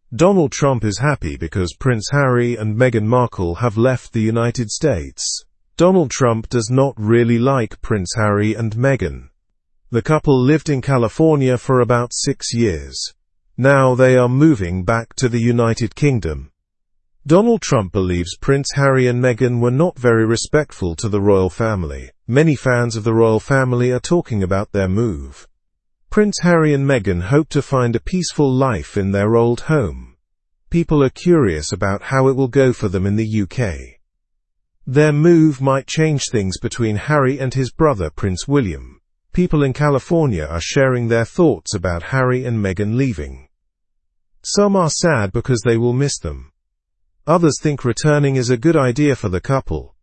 Donald Trump is happy because Prince Harry and Meghan Markle have left the United States. Donald Trump does not really like Prince Harry and Meghan. The couple lived in California for about 6 years. Now they are moving back to the United Kingdom. Donald Trump believes Prince Harry and Meghan were not very respectful to the royal family. Many fans of the royal family are talking about their move. Prince Harry and Meghan hope to find a peaceful life in their old home. People are curious about how it will go for them in the UK. Their move might change things between Harry and his brother Prince William. People in California are sharing their thoughts about Harry and Meghan leaving. Some are sad because they will miss them. Others think returning is a good idea for the couple.